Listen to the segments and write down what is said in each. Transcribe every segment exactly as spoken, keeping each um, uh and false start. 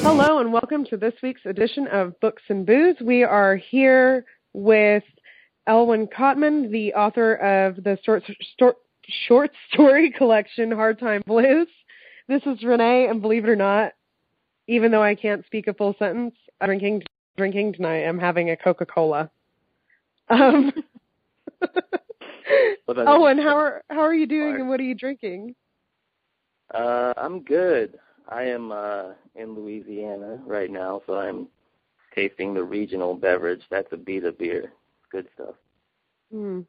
Hello and welcome to this week's edition of Books and Booze. We are here with Elwyn Cotman, the author of the short, short, short story collection Hard Time Blues. This is Renee, and believe it or not, even though I can't speak a full sentence, I'm drinking, drinking tonight. I'm having a Coca-Cola. Um, well, Elwyn, how are how are you doing, and what are you drinking? Uh, I'm good. I am uh, in Louisiana right now, so I'm tasting the regional beverage. That's a Beta beer. Good stuff. Mm.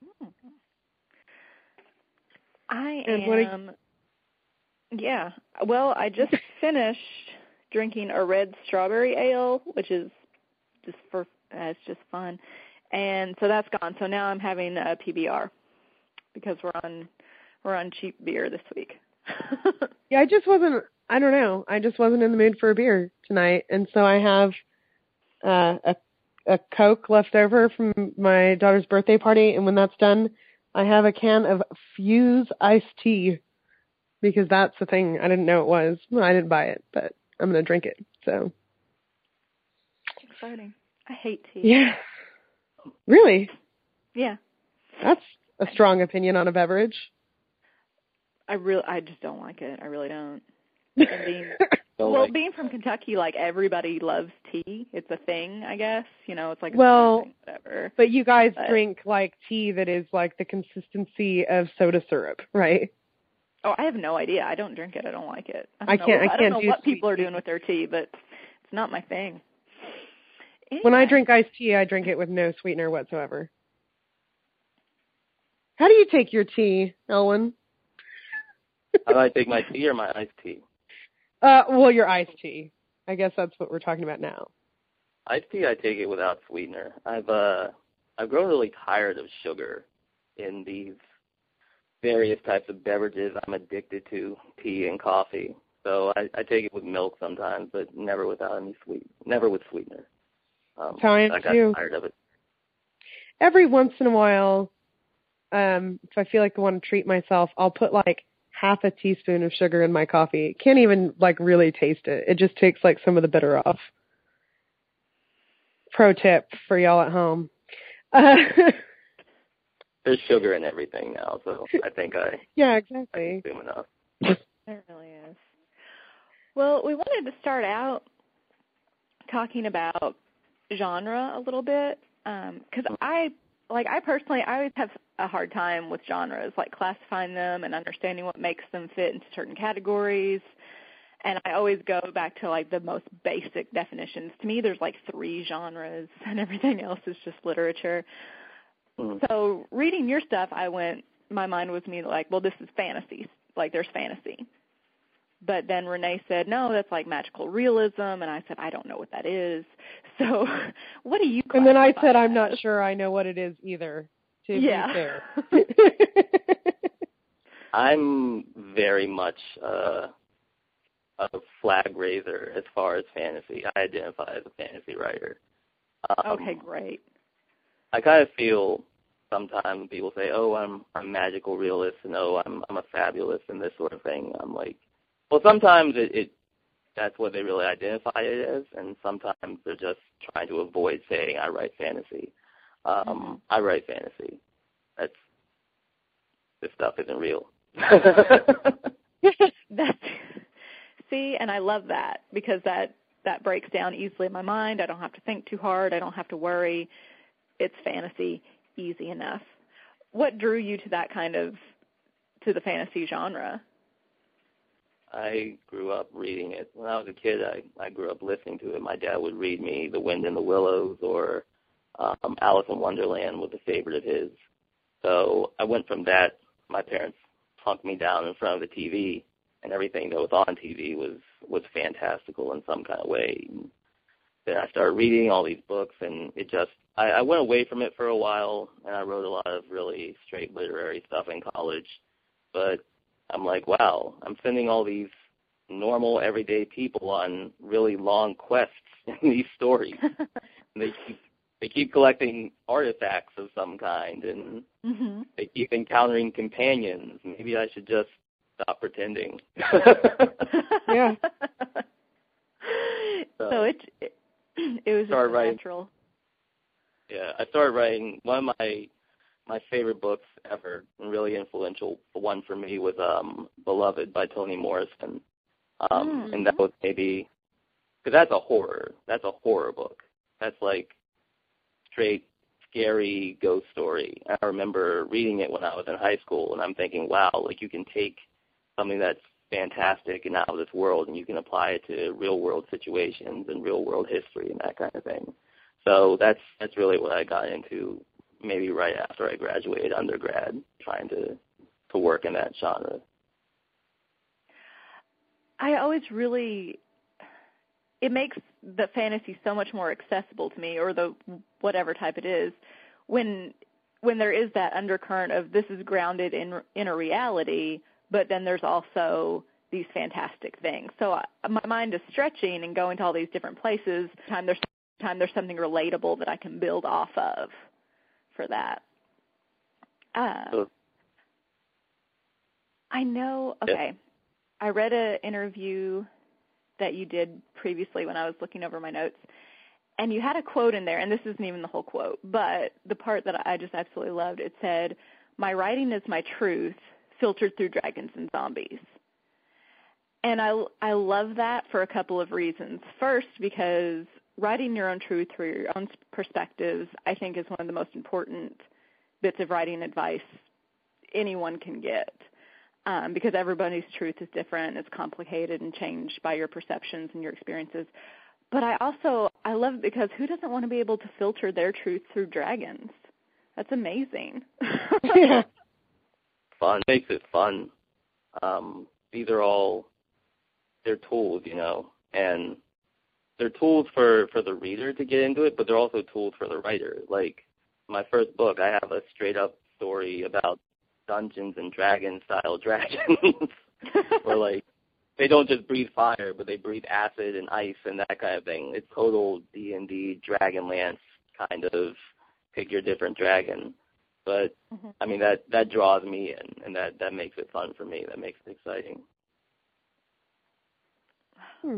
I And what am, yeah, well, I just finished drinking a red strawberry ale, which is just for, uh, it's just fun. And so that's gone. So now I'm having a P B R because we're on, we're on cheap beer this week. Yeah, I just wasn't, I don't know, I just wasn't in the mood for a beer tonight, and so I have uh, a, a Coke left over from my daughter's birthday party, and when that's done, I have a can of Fuse iced tea, because that's the thing I didn't know it was. Well, I didn't buy it, but I'm going to drink it, so. Exciting. I hate tea. Yeah. Really? Yeah. That's a strong opinion on a beverage. I really, I just don't like it. I really don't. And being, well, like being from Kentucky, like everybody loves tea. It's a thing, I guess. You know, it's like a well, thing, whatever. But you guys but, drink like tea that is like the consistency of soda syrup, right? Oh, I have no idea. I don't drink it. I don't like it. I, I don't can't. Know, I, I can't don't know do what sweet people are tea. doing with their tea, but it's not my thing. Anyway. When I drink iced tea, I drink it with no sweetener whatsoever. How do you take your tea, Elwyn? How do I take my tea or my iced tea? Uh, well, your iced tea. I guess that's what we're talking about now. Iced tea, I take it without sweetener. I've uh, I've grown really tired of sugar in these various types of beverages. I'm addicted to tea and coffee, so I, I take it with milk sometimes, but never without any sweet, never with sweetener. Um, That's how I am I got too. tired of it. Every once in a while, um, if I feel like I want to treat myself, I'll put like half a teaspoon of sugar in my coffee. Can't even like really taste it. It just takes like some of the bitter off. Pro tip for y'all at home. Uh, There's sugar in everything now, so I think I yeah, I exactly. consume enough. It really is. Well, we wanted to start out talking about genre a little bit, because um, I, like, I personally, I always have a hard time with genres, like classifying them and understanding what makes them fit into certain categories. And I always go back to, like, the most basic definitions. To me, there's, like, three genres, and everything else is just literature. Mm. So reading your stuff, I went, my mind was me like, well, this is fantasy. Like, there's fantasy. But then Renee said, no, that's like magical realism. And I said, I don't know what that is. So what do you classify? And then I said, as? I'm not sure I know what it is either, to yeah. be fair. I'm very much uh, a flag raiser as far as fantasy. I identify as a fantasy writer. Um, okay, great. I kind of feel sometimes when people say, oh, I'm I'm a magical realist, and oh, I'm I'm a fabulist, and this sort of thing. I'm like, well, sometimes it, it that's what they really identify it as, and sometimes they're just trying to avoid saying I write fantasy. Um, mm-hmm. I write fantasy. That's this stuff isn't real. That's, see, and I love that because that that breaks down easily in my mind. I don't have to think too hard. I don't have to worry. It's fantasy, easy enough. What drew you to that kind of, to the fantasy genre? I grew up reading it. When I was a kid, I, I grew up listening to it. My dad would read me The Wind in the Willows, or um, Alice in Wonderland was a favorite of his. So I went from that. My parents plunked me down in front of the T V, and everything that was on T V was, was fantastical in some kind of way. And then I started reading all these books, and it just, I, I went away from it for a while, and I wrote a lot of really straight literary stuff in college. But I'm like, wow, I'm sending all these normal, everyday people on really long quests in these stories. And they keep, they keep collecting artifacts of some kind, and mm-hmm. they keep encountering companions. Maybe I should just stop pretending. Yeah. So, so it, it it was just started writing, natural. Yeah, I started writing. One of my my favorite books ever, and really influential one for me, was um, Beloved by Toni Morrison. Um, mm-hmm. And that was maybe, because that's a horror. That's a horror book. That's like straight scary ghost story. I remember reading it when I was in high school, and I'm thinking, wow, like you can take something that's fantastic and out of this world, and you can apply it to real-world situations and real-world history and that kind of thing. So that's that's really what I got into maybe right after I graduated undergrad, trying to, to work in that genre. I always really, it makes the fantasy so much more accessible to me, or the whatever type it is, when when there is that undercurrent of this is grounded in in a reality, but then there's also these fantastic things. So I, my mind is stretching and going to all these different places. Time there's time there's something relatable that I can build off of for that. Uh, So, I know. Okay, I read an interview that you did previously when I was looking over my notes, and you had a quote in there, and this isn't even the whole quote, but the part that I just absolutely loved, it said, "My writing is my truth, filtered through dragons and zombies." And I, I love that for a couple of reasons. First, because writing your own truth through your own perspectives, I think, is one of the most important bits of writing advice anyone can get. Um, because everybody's truth is different, it's complicated and changed by your perceptions and your experiences. But I also, I love it because who doesn't want to be able to filter their truth through dragons? That's amazing. Yeah. Fun. Makes it fun. Um, these are all, they're tools, you know, and they're tools for, for the reader to get into it, but they're also tools for the writer. Like, my first book, I have a straight-up story about Dungeons and Dragons style dragons, where like they don't just breathe fire, but they breathe acid and ice and that kind of thing. It's total D and D Dragonlance kind of pick your different dragon. But mm-hmm. I mean that that draws me in, and that that makes it fun for me. That makes it exciting. Hmm.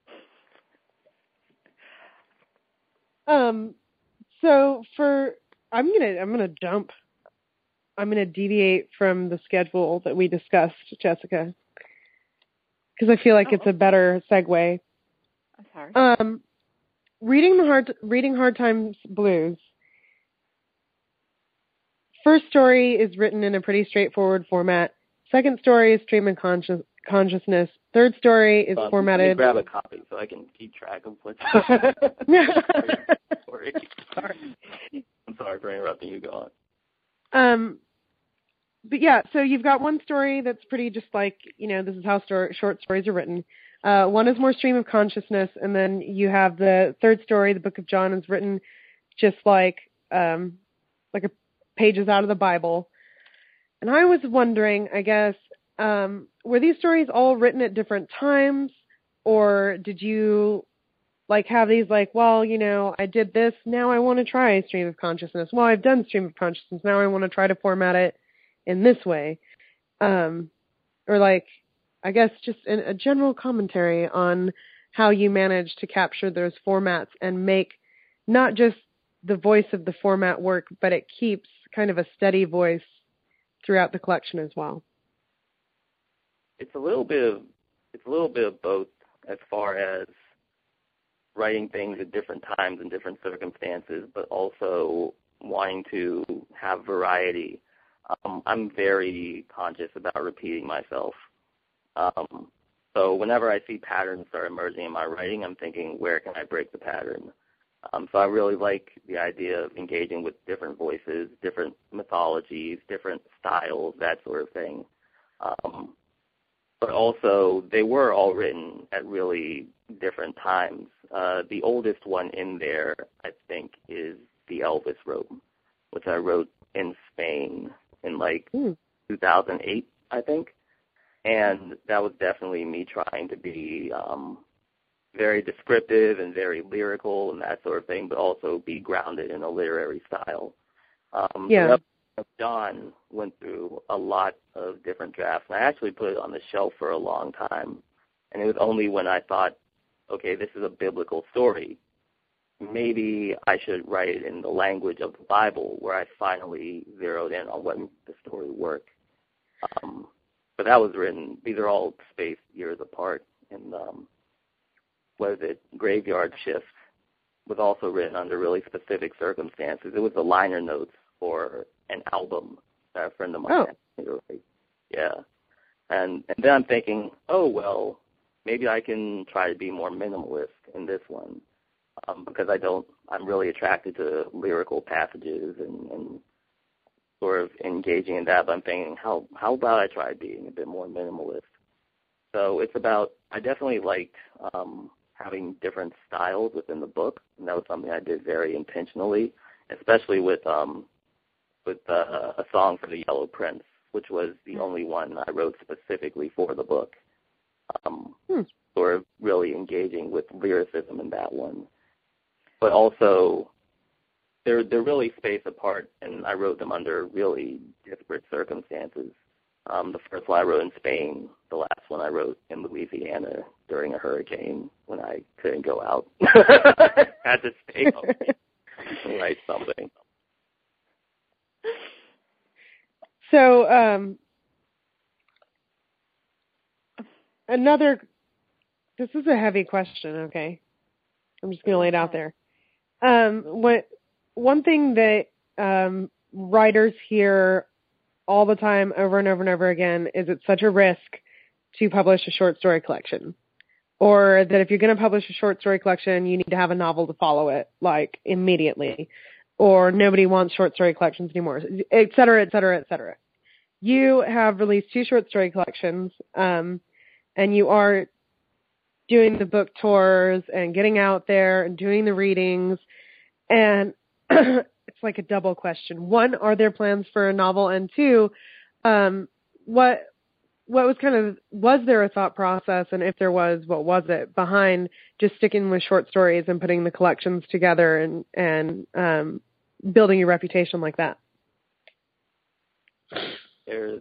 Um. So for I'm gonna I'm gonna jump. I'm going to deviate from the schedule that we discussed, Jessica, because I feel like oh. it's a better segue. I'm sorry. Um, reading the hard, reading Hard Times Blues. First story is written in a pretty straightforward format. Second story is stream of conscious, consciousness. Third story is um, formatted. Let me grab a copy so I can keep track of what's. Sorry. Sorry. I'm sorry for interrupting you. Go on. Um. But yeah, so you've got one story that's pretty just like, you know, this is how story, short stories are written. Uh, one is more stream of consciousness, and then you have the third story, the Book of John, is written just like um, like a pages out of the Bible. And I was wondering, I guess, um, were these stories all written at different times, or did you like have these like, well, you know, I did this, now I want to try stream of consciousness. Well, I've done stream of consciousness, now I want to try to format it in this way, um, or like, I guess just in a general commentary on how you manage to capture those formats and make not just the voice of the format work, but it keeps kind of a steady voice throughout the collection as well. It's a little bit of it's a little bit of both, as far as writing things at different times and different circumstances, but also wanting to have variety. Um, I'm very conscious about repeating myself. Um, so whenever I see patterns start emerging in my writing, I'm thinking, where can I break the pattern? Um, so I really like the idea of engaging with different voices, different mythologies, different styles, that sort of thing. Um, but also, they were all written at really different times. Uh, the oldest one in there, I think, is the Elvis Rope, which I wrote in Spain in like mm. two thousand eight, I think. And that was definitely me trying to be um, very descriptive and very lyrical and that sort of thing, but also be grounded in a literary style. Um, yeah. So John went through a lot of different drafts, and I actually put it on the shelf for a long time. And it was only when I thought okay, this is a biblical story. Maybe I should write it in the language of the Bible, where I finally zeroed in on what the story worked. Um, but that was written, these are all spaced years apart. And um, what is it, Graveyard Shift was also written under really specific circumstances. It was the liner notes for an album that a friend of mine oh. had. Really. Yeah. And, and then I'm thinking, oh, well, maybe I can try to be more minimalist in this one. Um, because I don't, I'm really attracted to lyrical passages and, and sort of engaging in that, but I'm thinking, how how about I try being a bit more minimalist? So it's about, I definitely liked um, having different styles within the book, and that was something I did very intentionally, especially with um, with uh, a song for the Yellow Prince, which was the only one I wrote specifically for the book. Um, hmm. Sort of really engaging with lyricism in that one. But also, they're they're really spaced apart, and I wrote them under really disparate circumstances. Um, the first one I wrote in Spain. The last one I wrote in Louisiana during a hurricane when I couldn't go out. Had to stay home and write something. So, um, another. This is a heavy question. Okay, I'm just going to lay it out there. Um, what one thing that um, writers hear all the time, over and over and over again, is it's such a risk to publish a short story collection, or that if you're going to publish a short story collection, you need to have a novel to follow it, like immediately, or nobody wants short story collections anymore, et cetera, et cetera, et cetera. You have released two short story collections, um, and you are doing the book tours and getting out there and doing the readings. And it's like a double question. One, are there plans for a novel? And two, um, what what was kind of, was there a thought process, and if there was, what was it, behind just sticking with short stories and putting the collections together and, and um, building your reputation like that? There's,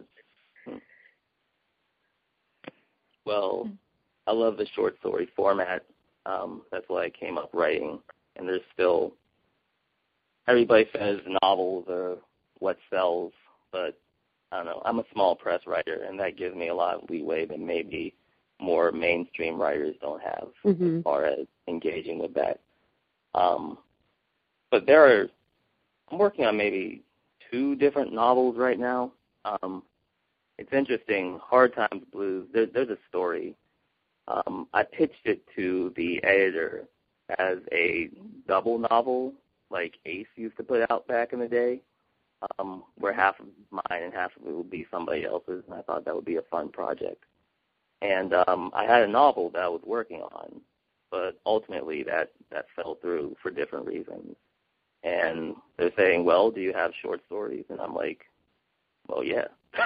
well, I love the short story format. Um, that's why I came up writing. And there's still, everybody says novels are what sells, but I don't know. I'm a small press writer, and that gives me a lot of leeway that maybe more mainstream writers don't have mm-hmm. as far as engaging with that. Um, but there are, I'm working on maybe two different novels right now. Um, it's interesting. Hard Times Blues, there, there's a story. Um, I pitched it to the editor as a double novel, like Ace used to put out back in the day, um, where half of mine and half of it would be somebody else's, and I thought that would be a fun project. And um, I had a novel that I was working on, but ultimately that, that fell through for different reasons. And they're saying, well, do you have short stories? And I'm like, well, yeah.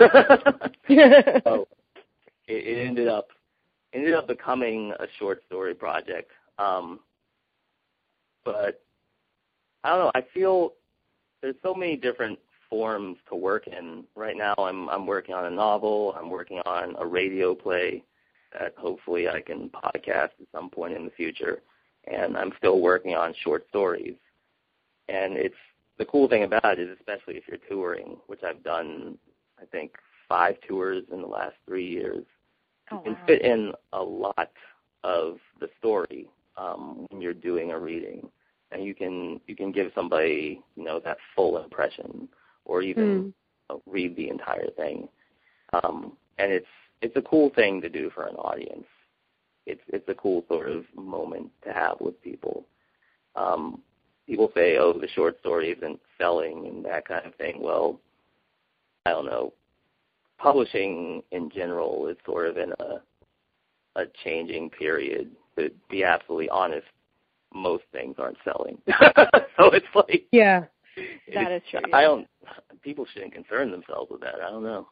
So it, it ended up ended up becoming a short story project. Um, but I don't know, I feel there's so many different forms to work in. Right now I'm I'm working on a novel, I'm working on a radio play that hopefully I can podcast at some point in the future, and I'm still working on short stories. And it's the cool thing about it is, especially if you're touring, which I've done, I think, five tours in the last three years, oh, you can wow. fit in a lot of the story um, when you're doing a reading, and you can you can give somebody, you know, that full impression, or even mm. uh, read the entire thing. Um, and it's it's a cool thing to do for an audience. It's it's a cool sort of moment to have with people. Um, people say, oh, the short story isn't selling and that kind of thing. Well, I don't know. Publishing in general is sort of in a a changing period. To be absolutely honest, most things aren't selling. So it's like, yeah, that is true. I don't. People shouldn't concern themselves with that. I don't know.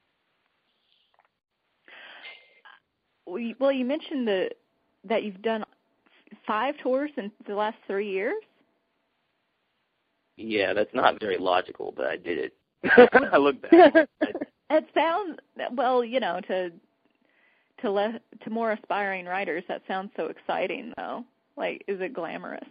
Well, you mentioned the, that you've done five tours in the last three years. Yeah, that's not very logical, but I did it. I look back. It sounds, well, you know, to to le- to more aspiring writers, that sounds so exciting, though. Like, is it glamorous?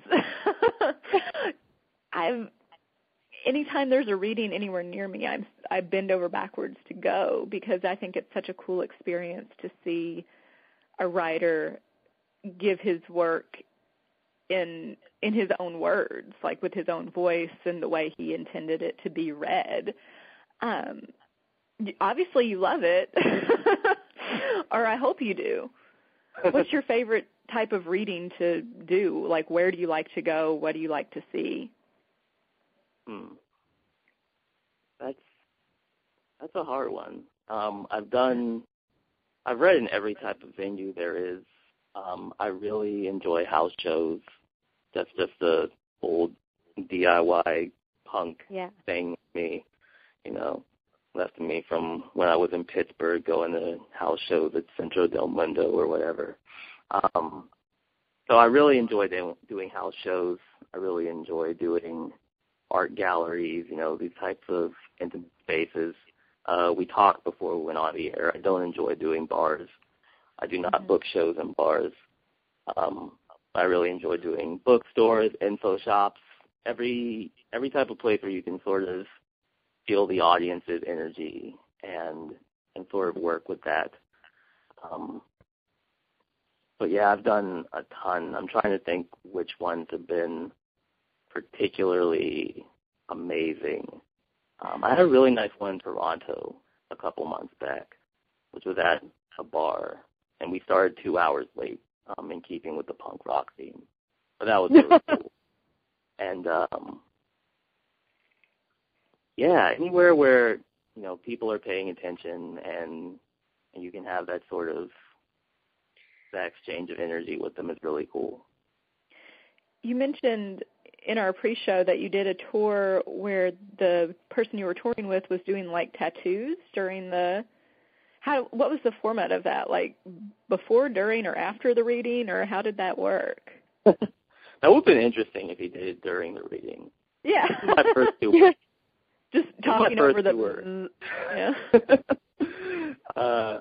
I've anytime there's a reading anywhere near me, I'm I bend over backwards to go because I think it's such a cool experience to see a writer give his work in in his own words, like with his own voice and the way he intended it to be read. Um, obviously, you love it, or I hope you do. What's your favorite type of reading to do? Like, where do you like to go? What do you like to see? Hmm. That's that's a hard one. Um, I've done, I've read in every type of venue there is. Um, I really enjoy house shows. That's just the old D I Y punk yeah. thing with me, you know, left me from when I was in Pittsburgh going to house shows at Centro del Mundo or whatever. Um, so I really enjoy do- doing house shows. I really enjoy doing art galleries, you know, these types of intimate spaces. Uh, we talked before we went on the air. I don't enjoy doing bars. I do not mm-hmm. book shows in bars. Um, I really enjoy doing bookstores, info shops, every every type of place where you can sort of feel the audience's energy and and sort of work with that. Um, but yeah, I've done a ton. I'm trying to think which ones have been particularly amazing. Um, I had a really nice one in Toronto a couple months back, which was at a bar, and we started two hours late, um, in keeping with the punk rock theme. But that was really cool. And um, yeah, anywhere where you know people are paying attention and and you can have that sort of that exchange of energy with them is really cool. You mentioned in our pre-show that you did a tour where the person you were touring with was doing like tattoos during the. How? What was the format of that? Like before, during, or after the reading, or how did that work? That would have been interesting if he did it during the reading. Yeah. This is my first tour. Just talking over the. Tour. Yeah. uh,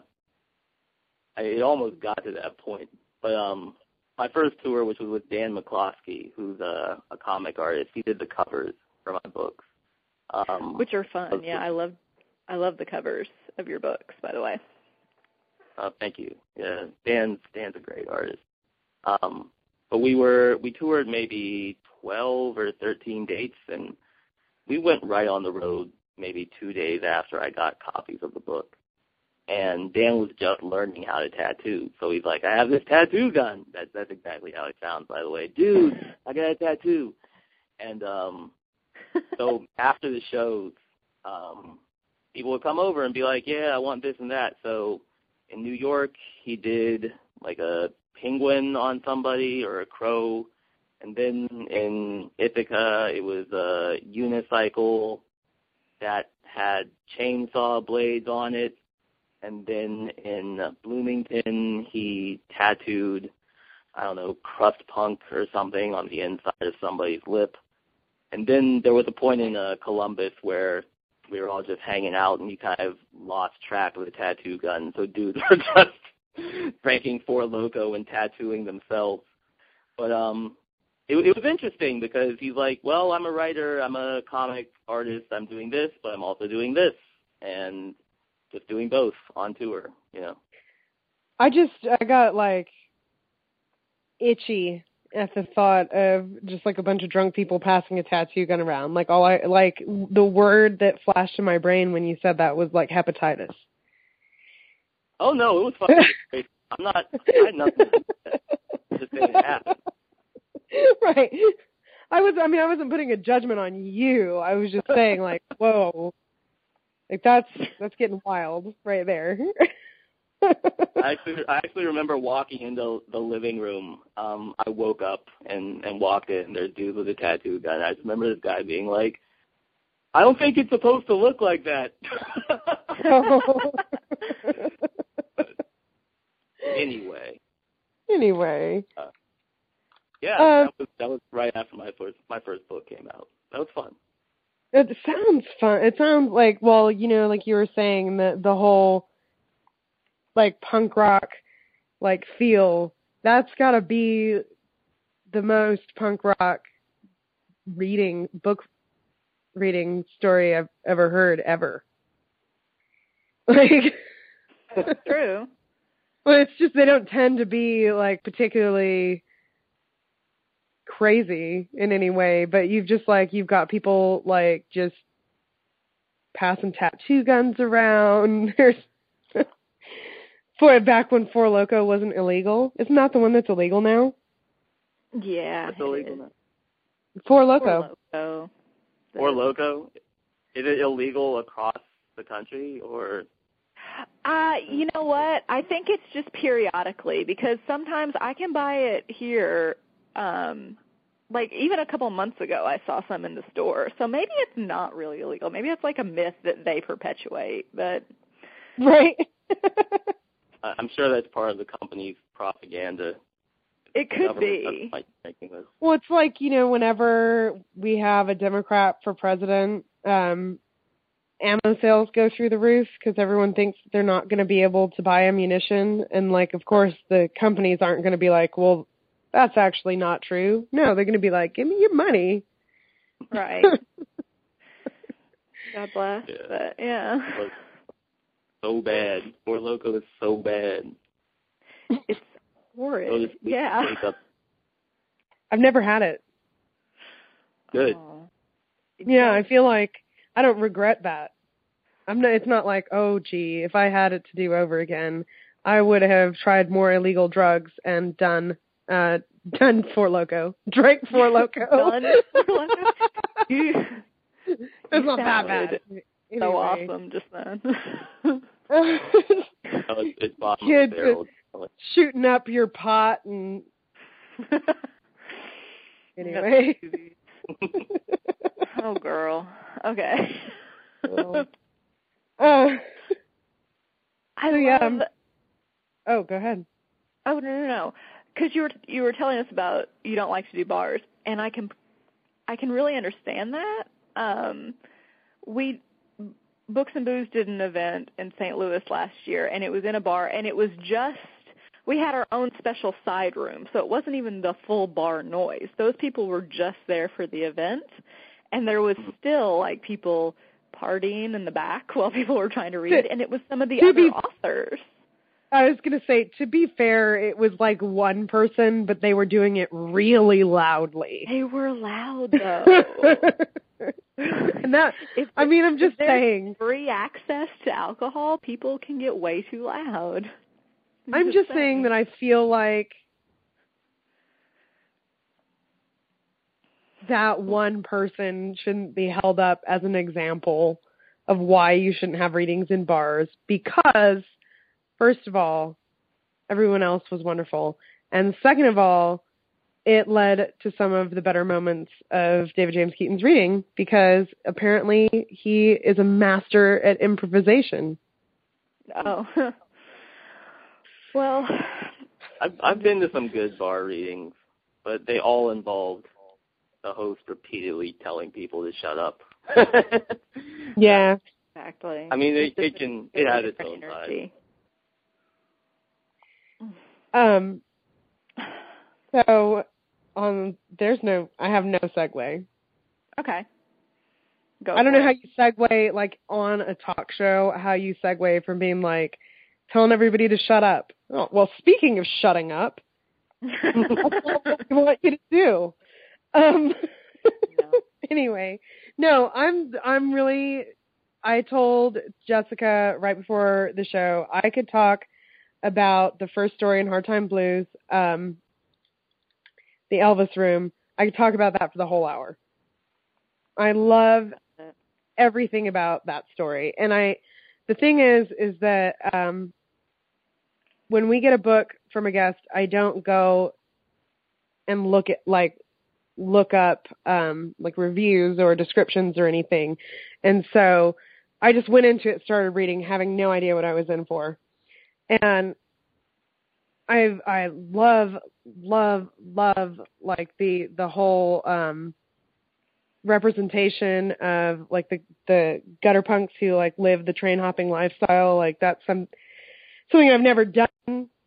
I, it almost got to that point, but um, my first tour, which was with Dan McCloskey, who's a, a comic artist, he did the covers for my books, um, which are fun. Yeah, I love, I love the covers of your books, by the way. Uh, thank you. Yeah, Dan's Dan's a great artist. Um, but we were we toured maybe twelve or thirteen dates, and we went right on the road maybe two days after I got copies of the book. And Dan was just learning how to tattoo, so he's like, "I have this tattoo gun." That's that's exactly how it sounds, by the way. Dude, I got a tattoo. And um, so after the shows, um, people would come over and be like, "Yeah, I want this and that." So in New York, he did like a penguin on somebody or a crow. And then in Ithaca, it was a unicycle that had chainsaw blades on it. And then in Bloomington, he tattooed, I don't know, crust punk or something on the inside of somebody's lip. And then there was a point in uh, Columbus where we were all just hanging out, and he kind of lost track of the tattoo gun. So dudes were just drinking Four Loko and tattooing themselves. But um, it, it was interesting because he's like, well, I'm a writer, I'm a comic artist, I'm doing this, but I'm also doing this. And just doing both on tour, you know. I just, I got, like, itchy at the thought of just, like, a bunch of drunk people passing a tattoo gun around. Like, all I, like, the word that flashed in my brain when you said that was, like, hepatitis. Oh, no, it was fun. I'm not, I had nothing to do with that. Just saying it happened. Right. I was, I mean, I wasn't putting a judgment on you. I was just saying, like, whoa. Like, that's that's getting wild right there. I actually, I actually remember walking into the living room. Um, I woke up and, and walked in, and there's a dude with a tattoo gun. I just remember this guy being like, I don't think it's supposed to look like that. Anyway. Anyway. Uh, yeah, uh, that was that was right after my first my first book came out. That was fun. It sounds fun. It sounds like, well, you know, like you were saying, the the whole, like, punk rock like feel. That's got to be the most punk rock reading book reading story I've ever heard ever. Like, that's true. Well, it's just they don't tend to be like particularly crazy in any way, but you've just like you've got people like just passing tattoo guns around. There's for back when Four Loko wasn't illegal. Isn't that the one that's illegal now? Yeah, It's illegal now. Four Loko. Four Loko. Four Loko. Is it illegal across the country or? Uh, you know what? I think it's just periodically because sometimes I can buy it here. Um, like even a couple months ago, I saw some in the store. So maybe it's not really illegal. Maybe it's like a myth that they perpetuate. But right. I'm sure that's part of the company's propaganda. It could be. Well, it's like, you know, whenever we have a Democrat for president, um, ammo sales go through the roof because everyone thinks they're not going to be able to buy ammunition. And, like, of course, the companies aren't going to be like, well, that's actually not true. No, they're going to be like, give me your money. Right. God bless. Yeah. But, yeah. So bad. Four Loko is so bad. It's horrid. Yeah. I've never had it. Good. Aww. Yeah, I feel like I don't regret that. I'm not, it's not like, oh, gee, if I had it to do over again, I would have tried more illegal drugs and done uh, done Four Loko. Drank Four Loko. Done Four Loko? You, it's not that bad. Anyway. So awesome just then. oh, it's, it's Kids shooting up your pot and anyway. Oh, girl. Okay. Well, uh, I so yeah, love. um, oh, go ahead. Oh no no no, because you were you were telling us about you don't like to do bars, and I can I can really understand that. Um, we Books and Booze did an event in Saint Louis last year, and it was in a bar, and it was just. We had our own special side room, so it wasn't even the full bar noise. Those people were just there for the event, and there was still, like, people partying in the back while people were trying to read, and it was some of the other be, authors. I was going to say, to be fair, it was like one person, but they were doing it really loudly. They were loud, though. And that, if, I mean, I'm just if saying. Free access to alcohol, people can get way too loud. I'm just, just saying. saying that I feel like that one person shouldn't be held up as an example of why you shouldn't have readings in bars because, first of all, everyone else was wonderful. And second of all, it led to some of the better moments of David James Keaton's reading because apparently he is a master at improvisation. Oh. Well, I've I've been to some good bar readings, but they all involved the host repeatedly telling people to shut up. Yeah, exactly. I mean, it, it can it had its own side. Um. So, um, there's no. I have no segue. Okay. Go. I don't know it. how you segue like on a talk show. How you segue from being like telling everybody to shut up. Oh, well, speaking of shutting up, that's what I want you to do. Um, no. Anyway, no, I'm I'm really. I told Jessica right before the show I could talk about the first story in Hard Time Blues, um, the Elvis Room. I could talk about that for the whole hour. I love everything about that story, and I. The thing is, is that. Um, When we get a book from a guest, I don't go and look at like look up um, like reviews or descriptions or anything, and so I just went into it, started reading, having no idea what I was in for, and I I love love love like the the whole um, representation of like the the gutter punks who like live the train hopping lifestyle. Like that's some. Something I've never done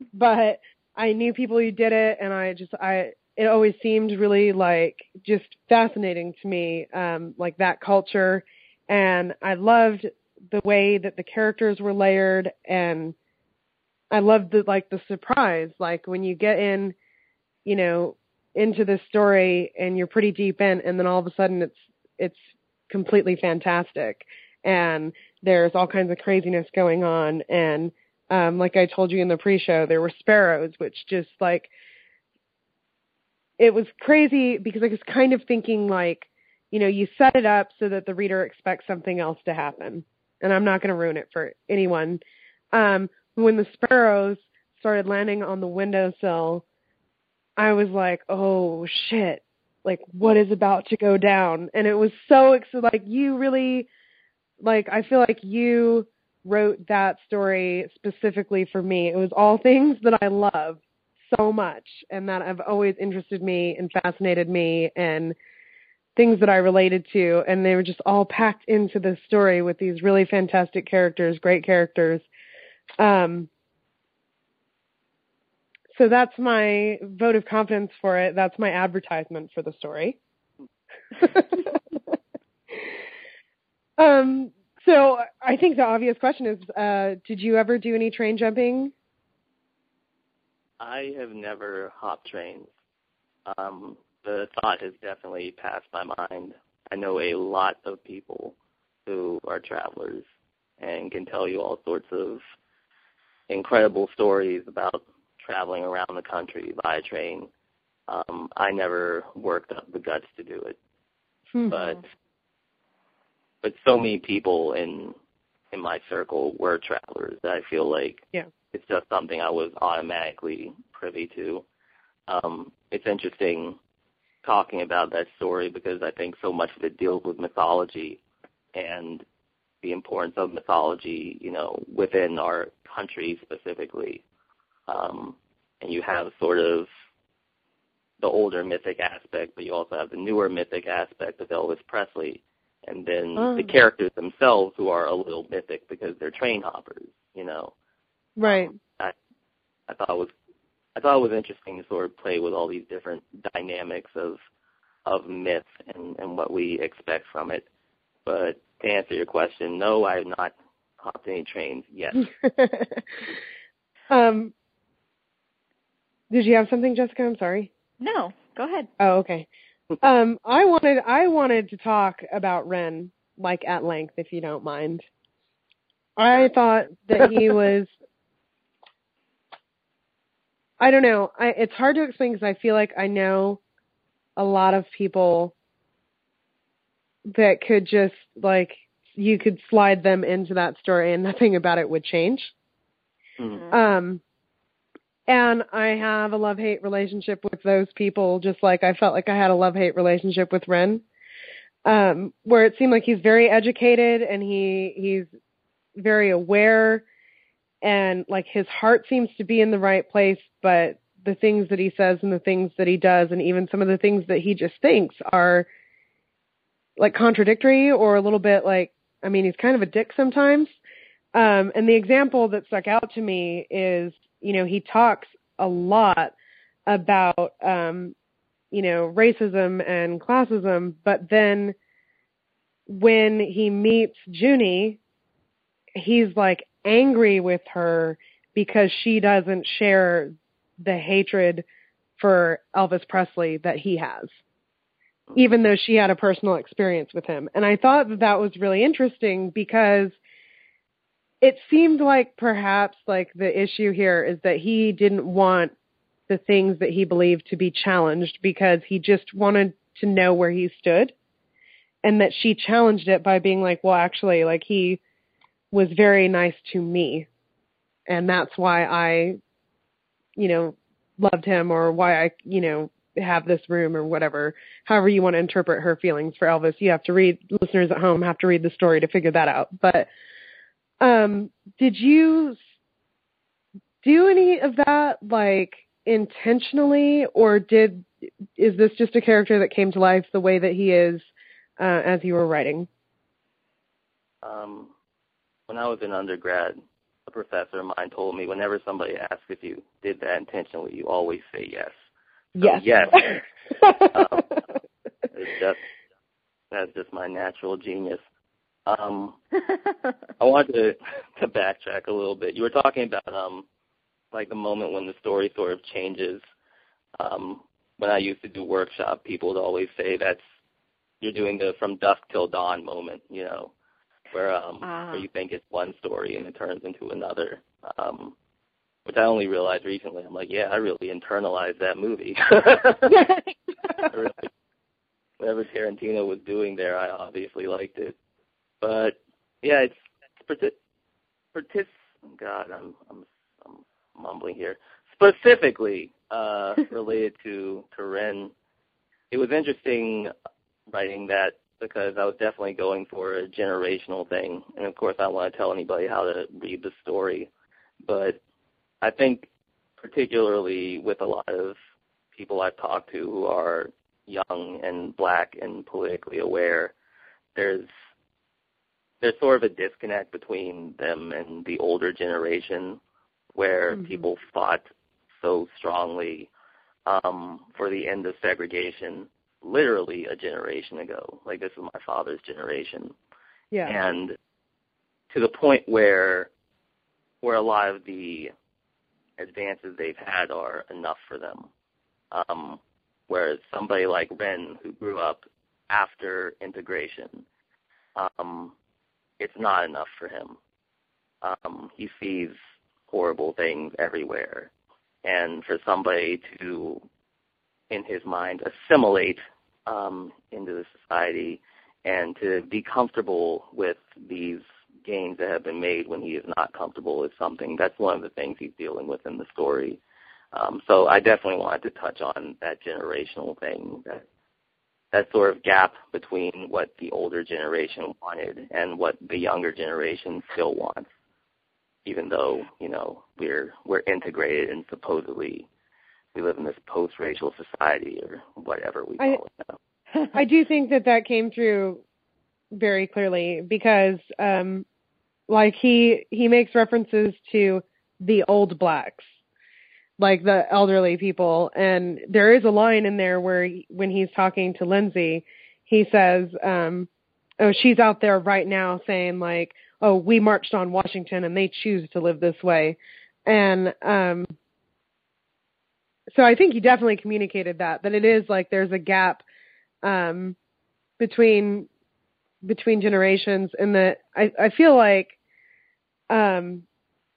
but I knew people who did it, and I just, I, it always seemed really like just fascinating to me, um, like that culture. And I loved the way that the characters were layered, and I loved the, like the surprise, like when you get in, you know, into this story and you're pretty deep in, and then all of a sudden it's, it's completely fantastic. And there's all kinds of craziness going on. And, um, like I told you in the pre-show, there were sparrows, which just like, it was crazy because I was kind of thinking like, you know, you set it up so that the reader expects something else to happen. And I'm not going to ruin it for anyone. Um, when the sparrows started landing on the windowsill, I was like, oh shit, like what is about to go down? And it was so exciting. Like you really, like, I feel like you wrote that story specifically for me. It was all things that I love so much and that have always interested me and fascinated me and things that I related to. And they were just all packed into this story with these really fantastic characters, great characters. Um, so that's my vote of confidence for it. That's my advertisement for the story. um, so I think the obvious question is, uh, did you ever do any train jumping? I have never hopped trains. Um, the thought has definitely passed my mind. I know a lot of people who are travelers and can tell you all sorts of incredible stories about traveling around the country by train. Um, I never worked up the guts to do it, mm-hmm. but but so many people in in my circle were travelers that I feel like yeah. it's just something I was automatically privy to. Um, it's interesting talking about that story because I think so much of it deals with mythology and the importance of mythology, you know, within our country specifically. Um, and you have sort of the older mythic aspect, but you also have the newer mythic aspect of Elvis Presley, and then oh. the characters themselves who are a little mythic because they're train hoppers, you know. Right. Um, I, I thought it was I thought it was interesting to sort of play with all these different dynamics of of myth and, and what we expect from it. But to answer your question, no, I have not hopped any trains yet. um, did you have something, Jessica? I'm sorry. No, go ahead. Oh, okay. um, I wanted I wanted to talk about Ren, like at length, if you don't mind. I thought that he was. I don't know. I, it's hard to explain because I feel like I know a lot of people that could just, like, you could slide them into that story and nothing about it would change. Mm-hmm. Um, and I have a love-hate relationship with those people, just like I felt like I had a love-hate relationship with Ren, um, where it seemed like he's very educated and he he's very aware. And, like, his heart seems to be in the right place, but the things that he says and the things that he does and even some of the things that he just thinks are, like, contradictory or a little bit like, I mean, he's kind of a dick sometimes. Um, and the example that stuck out to me is, you know, he talks a lot about, um, you know, racism and classism, but then when he meets Junie, he's, like, angry with her because she doesn't share the hatred for Elvis Presley that he has, even though she had a personal experience with him. And I thought that that was really interesting because it seemed like perhaps like the issue here is that he didn't want the things that he believed to be challenged because he just wanted to know where he stood, and that she challenged it by being like, well, actually, like he was very nice to me, and that's why I, you know, loved him, or why I, you know, have this room, or whatever. However you want to interpret her feelings for Elvis, you have to read, listeners at home have to read the story to figure that out. But um, did you do any of that, like, intentionally, or did, is this just a character that came to life the way that he is uh, as you were writing? Um. When I was in undergrad, a professor of mine told me whenever somebody asks if you did that intentionally, you always say yes. So yes. Yes. um, it's just, that's just my natural genius. Um, I wanted to, to backtrack a little bit. You were talking about um, like the moment when the story sort of changes. Um, when I used to do workshop, people would always say that's you're doing the from dusk till dawn moment, you know, where um, uh. where you think it's one story and it turns into another. Um, which I only realized recently. I'm like, yeah, I really internalized that movie. I really, whatever Tarantino was doing there, I obviously liked it. But yeah, it's, it's partic- God, I'm, I'm I'm mumbling here. Specifically uh, related to to Ren, it was interesting writing that because I was definitely going for a generational thing, and of course I don't want to tell anybody how to read the story, but I think particularly with a lot of people I've talked to who are young and black and politically aware, there's there's sort of a disconnect between them and the older generation where mm-hmm. people fought so strongly um, for the end of segregation literally a generation ago. Like, this is my father's generation. Yeah. And to the point where where a lot of the advances they've had are enough for them. Um, whereas somebody like Ren, who grew up after integration, um, it's not enough for him. Um, he sees horrible things everywhere. And for somebody to, in his mind, assimilate um, into the society and to be comfortable with these gains that have been made when he is not comfortable is something. That's one of the things he's dealing with in the story. Um, so I definitely wanted to touch on that generational thing, that that sort of gap between what the older generation wanted and what the younger generation still wants, even though, you know, we're we're integrated and supposedly we live in this post-racial society or whatever we call I, it now. I do think that that came through very clearly because, um, like, he he makes references to the old blacks, like the elderly people, and there is a line in there where he, when he's talking to Lindsay, he says, um, oh, she's out there right now saying, like, oh, we marched on Washington and they choose to live this way. And um, so I think he definitely communicated that, that it is like there's a gap um, between between generations, and that I, I feel like um,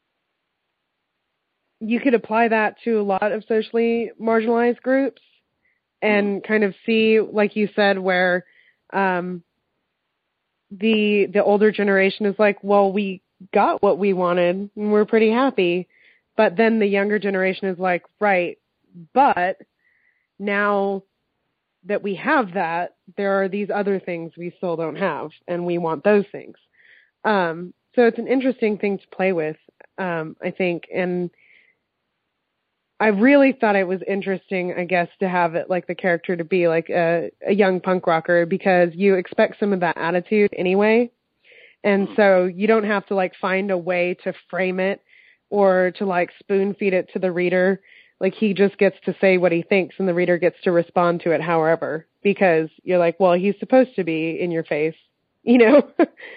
you could apply that to a lot of socially marginalized groups and kind of see, like you said, where um, the the older generation is like, well, we got what we wanted and we're pretty happy. But then the younger generation is like, right, but now that we have that, there are these other things we still don't have, and we want those things. Um, so it's an interesting thing to play with, um, I think. And I really thought it was interesting, I guess, to have it like the character to be like a, a young punk rocker, because you expect some of that attitude anyway. And so you don't have to like find a way to frame it or to like spoon feed it to the reader. Like, he just gets to say what he thinks and the reader gets to respond to it however, because you're like, well, he's supposed to be in your face, you know?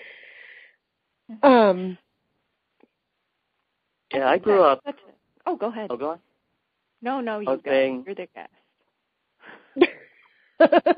um, yeah, I grew up. Oh, go ahead. Oh, go on. No, no, you go. Saying... You're the guest. It's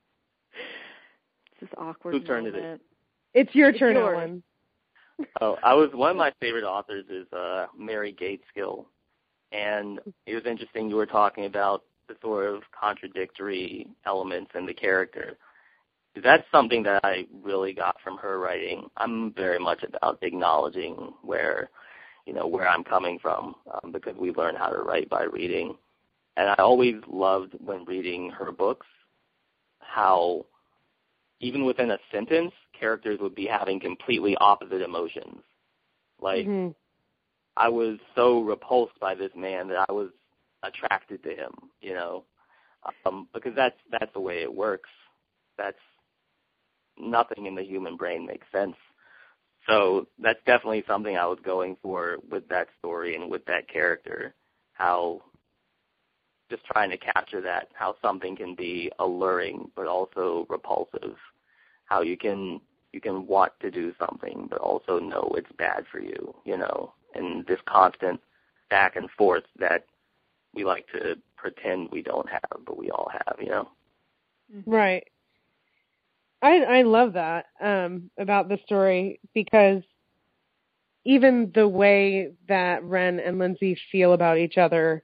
this awkward Whose turn moment. is it? It's your it's turn, yours. Ellen. Oh, I was one of my favorite authors is uh, Mary Gateskill. And it was interesting you were talking about the sort of contradictory elements in the character. That's something that I really got from her writing. I'm very much about acknowledging where, you know, where I'm coming from, um, because we learn how to write by reading. And I always loved when reading her books how even within a sentence, characters would be having completely opposite emotions. Like, mm-hmm. I was so repulsed by this man that I was attracted to him, you know, um, because that's that's the way it works. That's nothing in the human brain makes sense. So that's definitely something I was going for with that story and with that character, how just trying to capture that, how something can be alluring but also repulsive, how you can you can want to do something but also know it's bad for you, you know, and this constant back and forth that we like to pretend we don't have, but we all have, you know. Right. I I love that um, about the story, because even the way that Ren and Lindsay feel about each other,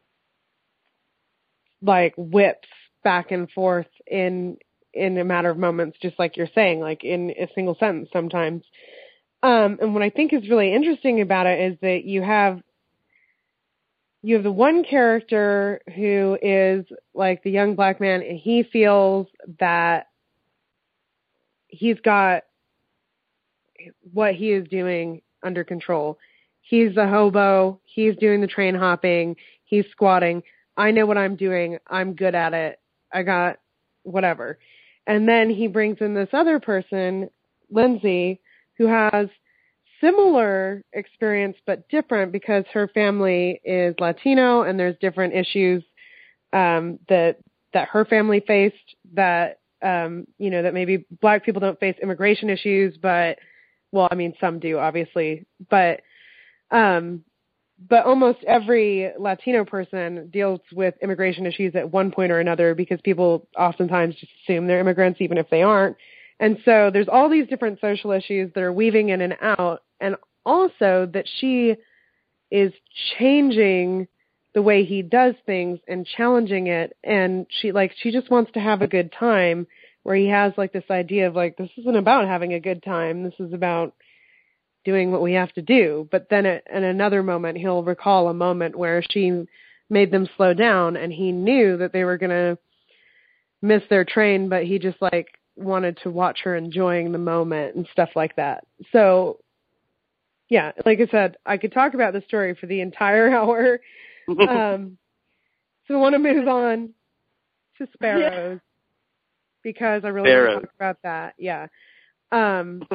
like, whips back and forth in in a matter of moments, just like you're saying, like in a single sentence sometimes. Um, and what I think is really interesting about it is that you have you have the one character who is like the young black man, and he feels that he's got what he is doing under control. He's the hobo. He's doing the train hopping. He's squatting. I know what I'm doing. I'm good at it. I got whatever. And then he brings in this other person, Lindsay, who has similar experience but different, because her family is Latino and there's different issues um, that that her family faced that Um, you know, that maybe black people don't face immigration issues, but, well, I mean, some do, obviously, but, um, but almost every Latino person deals with immigration issues at one point or another, because people oftentimes just assume they're immigrants, even if they aren't. And so there's all these different social issues that are weaving in and out, and also that she is changing the way he does things and challenging it. And she like, she just wants to have a good time, where he has like this idea of like, this isn't about having a good time. This is about doing what we have to do. But then at, in another moment, he'll recall a moment where she made them slow down, and he knew that they were going to miss their train, but he just like wanted to watch her enjoying the moment and stuff like that. So yeah, like I said, I could talk about the story for the entire hour. um, so I want to move on to Sparrows, yeah. because I really Sparrows. want to talk about that. Yeah. Um,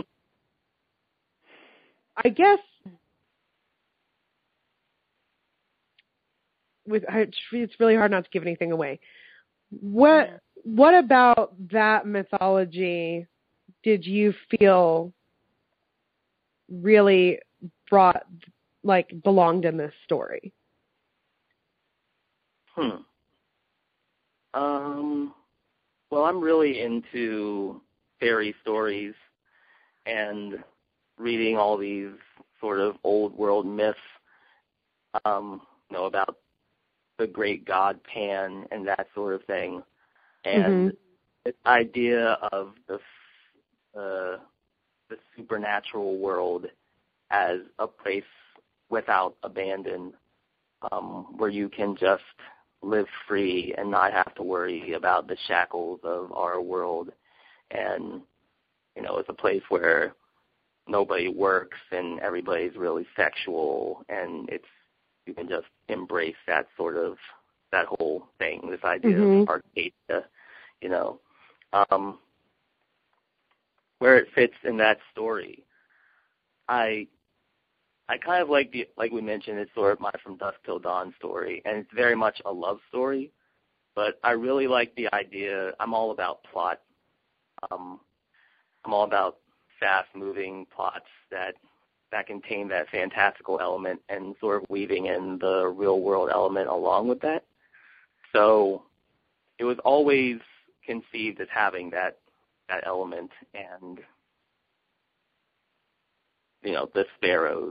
I guess with it's really hard not to give anything away. What yeah. What about that mythology did you feel really brought, like, belonged in this story? Hmm. Um, well, I'm really into fairy stories and reading all these sort of old world myths, um, you know, about the great god Pan and that sort of thing. And mm-hmm. this idea of the, uh, the supernatural world as a place without abandon, um, where you can just live free and not have to worry about the shackles of our world. And, you know, it's a place where nobody works and everybody's really sexual, and it's, you can just embrace that sort of, that whole thing, this idea mm-hmm. of Arcadia, you know, um, where it fits in that story. I I kind of like the, like we mentioned, it's sort of my From Dusk Till Dawn story, and it's very much a love story, but I really like the idea. I'm all about plot. Um, I'm all about fast-moving plots that that contain that fantastical element and sort of weaving in the real-world element along with that. So it was always conceived as having that that element, and, you know, the sparrows.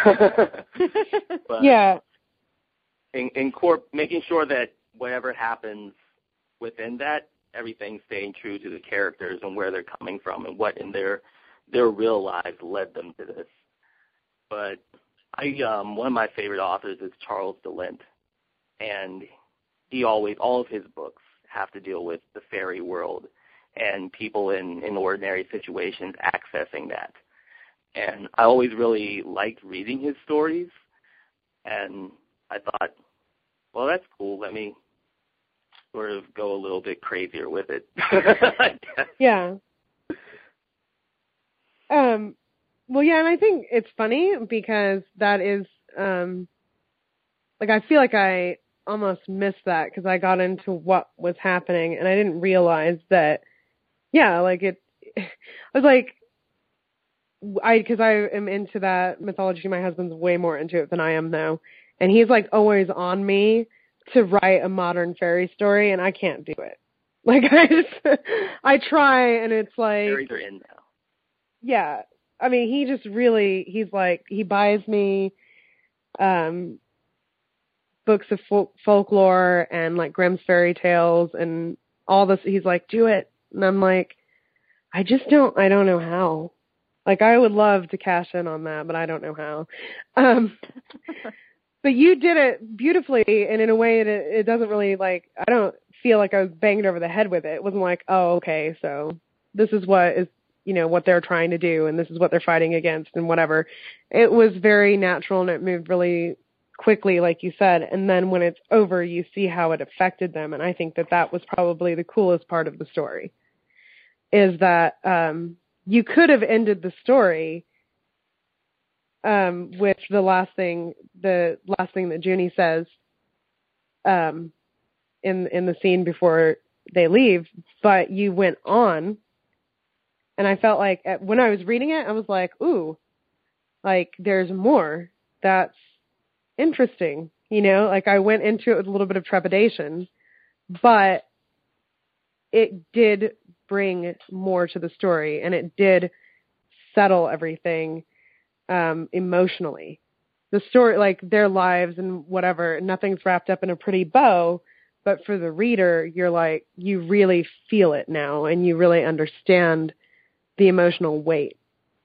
But yeah. In, in corp, making sure that whatever happens within that, everything's staying true to the characters and where they're coming from and what in their their real lives led them to this. But I, um, one of my favorite authors is Charles DeLint, and he always, all of his books have to deal with the fairy world and people in, in ordinary situations accessing that. And I always really liked reading his stories, and I thought, well, that's cool. Let me sort of go a little bit crazier with it. Yeah. Um, Well, yeah, and I think it's funny because that is, um, like, I feel like I almost missed that because I got into what was happening and I didn't realize that, yeah, like it, I was like, I, because I am into that mythology. My husband's way more into it than I am now. And he's like always on me to write a modern fairy story, and I can't do it. Like, I just, I try, and it's like. Fairies are in now. Yeah. I mean, he just really, he's like, he buys me, um, books of folk- folklore and like Grimm's fairy tales and all this. He's like, do it. And I'm like, I just don't, I don't know how. Like, I would love to cash in on that, but I don't know how. Um, but you did it beautifully and in a way that it doesn't really, like, I don't feel like I was banged over the head with it. It wasn't like, oh, okay, so this is what is, you know, what they're trying to do and this is what they're fighting against and whatever. It was very natural and it moved really quickly, like you said. And then when it's over, you see how it affected them. And I think that that was probably the coolest part of the story, is that, um, you could have ended the story um, with the last thing, the last thing that Junie says um, in in the scene before they leave, but you went on, and I felt like at, when I was reading it, I was like, "Ooh, like there's more. That's interesting." You know, like I went into it with a little bit of trepidation, but it did bring more to the story, and it did settle everything um, emotionally. The story, like their lives and whatever, nothing's wrapped up in a pretty bow, but for the reader, you're like, you really feel it now, and you really understand the emotional weight.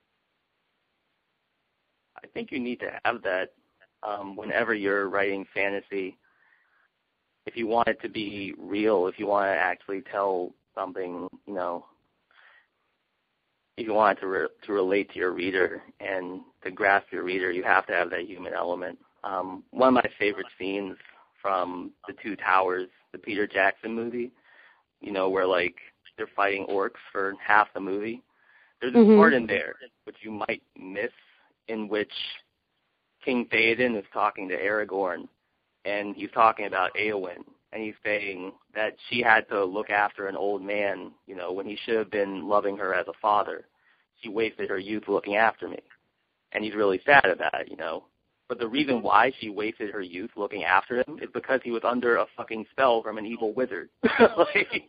I think you need to have that um, whenever you're writing fantasy. If you want it to be real, if you want to actually tell something, you know, if you want it to, re- to relate to your reader and to grasp your reader, you have to have that human element. Um, one of my favorite scenes from The Two Towers, the Peter Jackson movie, you know, where, like, they're fighting orcs for half the movie. There's a Mm-hmm. part in there which you might miss in which King Theoden is talking to Aragorn, and he's talking about Éowyn, and he's saying that she had to look after an old man, you know, when he should have been loving her as a father. She wasted her youth looking after me. And he's really sad about it, you know. But the reason why she wasted her youth looking after him is because he was under a fucking spell from an evil wizard. Like,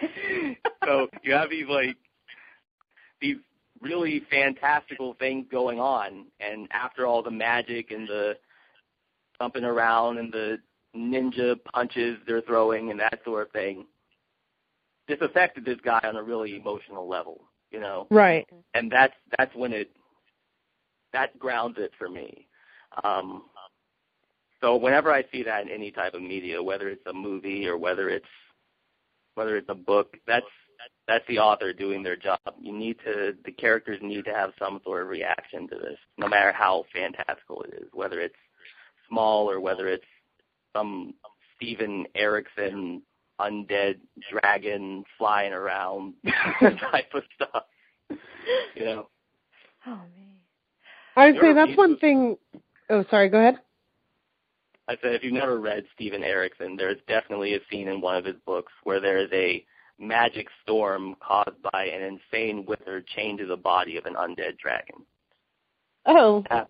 so you have these, like, these really fantastical things going on, and after all the magic and the jumping around and the ninja punches they're throwing and that sort of thing, this affected this guy on a really emotional level, you know? Right. And that's that's when it, that grounds it for me. Um, so whenever I see that in any type of media, whether it's a movie or whether it's whether it's a book, that's that's the author doing their job. You need to, the characters need to have some sort of reaction to this, no matter how fantastical it is, whether it's small or whether it's some Steven Erickson undead dragon flying around type of stuff, you know. Oh, man. I would say that's one thing. Oh, sorry, go ahead. I said, if you've never read Steven Erickson, there's definitely a scene in one of his books where there is a magic storm caused by an insane wizard chained to the body of an undead dragon. Oh. Yeah.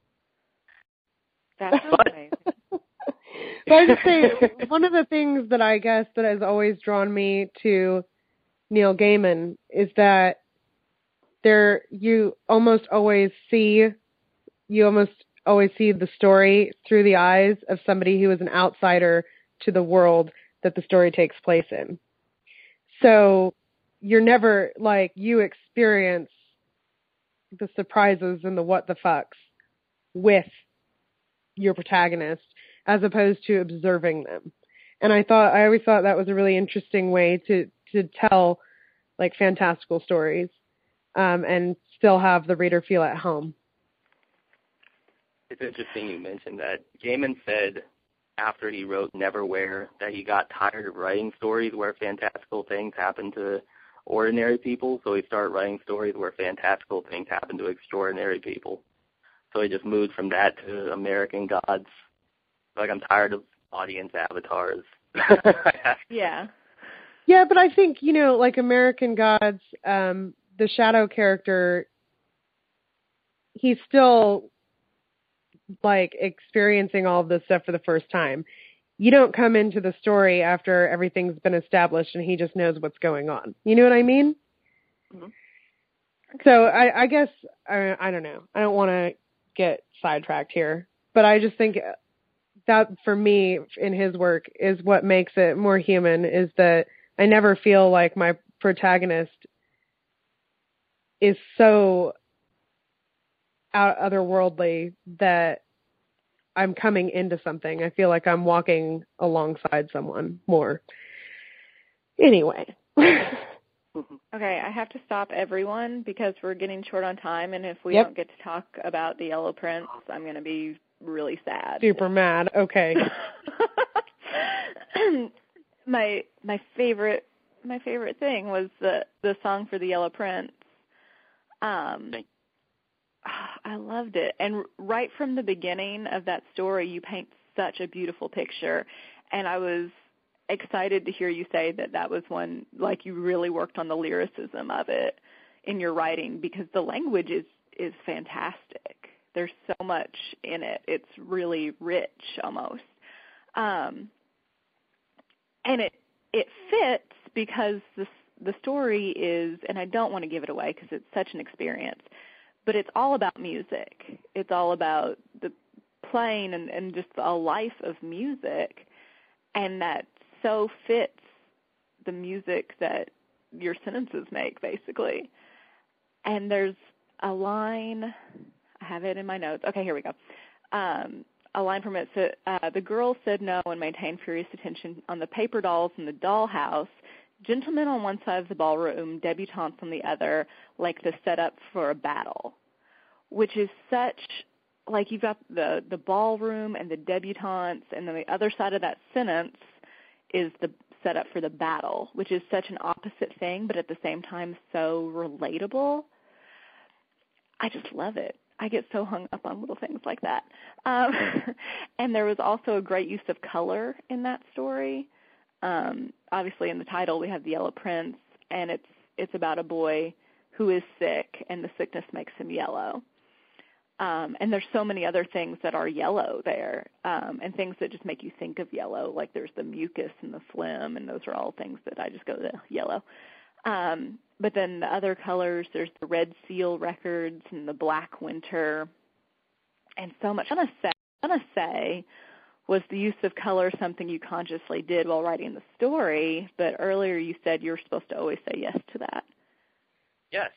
That's amazing. But I would say one of the things that I guess that has always drawn me to Neil Gaiman is that there you almost always see you almost always see the story through the eyes of somebody who is an outsider to the world that the story takes place in. So you're never, like, you experience the surprises and the what the fucks with your protagonist as opposed to observing them. And I thought, I always thought that was a really interesting way to, to tell, like, fantastical stories um, and still have the reader feel at home. It's interesting you mentioned that. Gaiman said after he wrote Neverwhere that he got tired of writing stories where fantastical things happened to ordinary people, so he started writing stories where fantastical things happen to extraordinary people. So he just moved from that to American Gods. Like, I'm tired of audience avatars. Yeah. Yeah, but I think, you know, like American Gods, um, the Shadow character, he's still, like, experiencing all of this stuff for the first time. You don't come into the story after everything's been established and he just knows what's going on. You know what I mean? Mm-hmm. So I, I guess, I, I don't know. I don't want to get sidetracked here, but I just think that for me in his work is what makes it more human, is that I never feel like my protagonist is so out otherworldly that I'm coming into something. I feel like I'm walking alongside someone more. Anyway. Okay, I have to stop everyone because we're getting short on time, and if we Yep. don't get to talk about The Yellow Prince, I'm going to be really sad. Super mad. Okay. my my favorite my favorite thing was the the song for The Yellow Prince. Um, I loved it, and right from the beginning of that story, you paint such a beautiful picture, and I was excited to hear you say that that was one, like, you really worked on the lyricism of it in your writing, because the language is is fantastic. There's so much in it. It's really rich almost. Um, and it it fits because the, the story is, and I don't want to give it away because it's such an experience, but it's all about music. It's all about the playing and, and just a life of music, and that so fits the music that your sentences make, basically. And there's a line, I have it in my notes. Okay, here we go. Um, a line from it said, uh, the girls said no and maintained furious attention on the paper dolls in the dollhouse, gentlemen on one side of the ballroom, debutantes on the other, like the setup for a battle, which is such, like, you've got the, the ballroom and the debutantes, and then the other side of that sentence is the setup for the battle, which is such an opposite thing, but at the same time so relatable. I just love it. I get so hung up on little things like that. Um, and there was also a great use of color in that story. Um, obviously, in the title, we have The Yellow Prince, and it's it's about a boy who is sick, and the sickness makes him yellow. Um, and there's so many other things that are yellow there, um, and things that just make you think of yellow, like there's the mucus and the phlegm, and those are all things that I just go to yellow. Um, but then the other colors, there's the red seal records and the black winter, and so much. I'm going to say, I'm going to say, was the use of color something you consciously did while writing the story? But earlier you said you were supposed to always say yes to that. Yes.